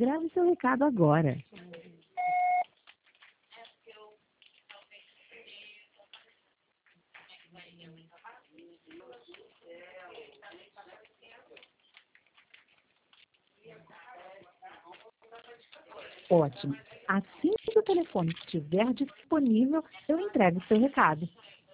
Grave seu recado agora. Ótimo. Assim que o telefone estiver disponível, eu entrego seu recado.